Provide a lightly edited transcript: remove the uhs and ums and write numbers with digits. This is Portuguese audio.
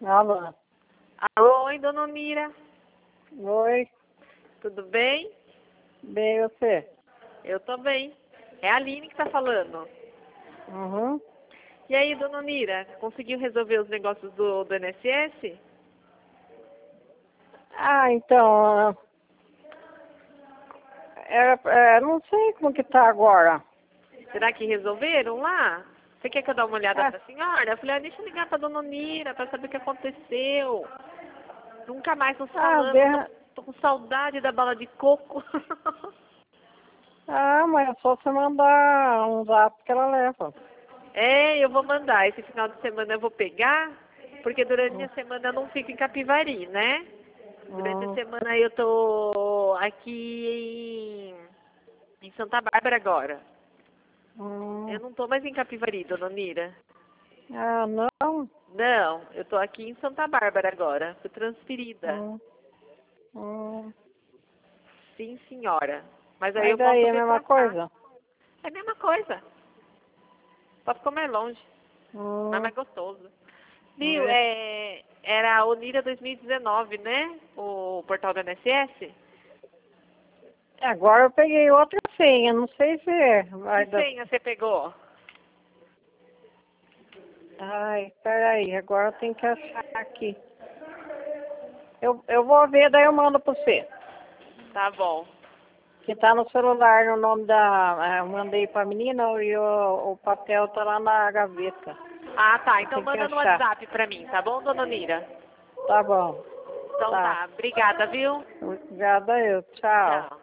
Alô? Alô, oi, dona Onira. Oi, Tudo bem? bem você? Eu tô bem. É a Aline que tá falando. Uhum. E aí, dona Onira, conseguiu resolver os negócios do INSS? Então, não sei como que tá agora. Será que resolveram lá? Você quer que eu dê uma olhada Ah, pra senhora? Eu falei, deixa eu ligar pra dona Onira pra saber o que aconteceu. Nunca mais nos ah, falamos. de... Tô com saudade da bala de coco. mas é só você mandar um zap que ela leva. Eu vou mandar. Esse final de semana eu vou pegar, porque durante a semana eu não fico em Capivari, né? Durante a Hum, semana eu tô aqui em Santa Bárbara agora. Eu hum. não tô mais em Capivari, dona Nira. Não? Não, eu tô aqui em Santa Bárbara agora. Fui transferida. Hum, hum. Sim, senhora. Mas aí Mas eu daí posso é a vir mesma pra cá. coisa? É a mesma coisa. Só ficou mais longe, mas Hum, mais gostoso. Viu? é. Era a Onira 2019, né? O portal do INSS. Agora eu peguei outra senha, não sei se Que vai dar. senha você pegou? Ai, peraí, agora eu tenho que achar aqui. Eu vou ver, daí eu mando pra você. Tá bom. Que tá no celular, no nome da... Eu mandei pra menina e o papel tá lá na gaveta. Ah, tá. Então Tem que manda no achar. WhatsApp pra mim, tá bom, dona Nira? Tá bom. Então Tá. tá. Obrigada, viu? Obrigada eu. Tchau. Tchau.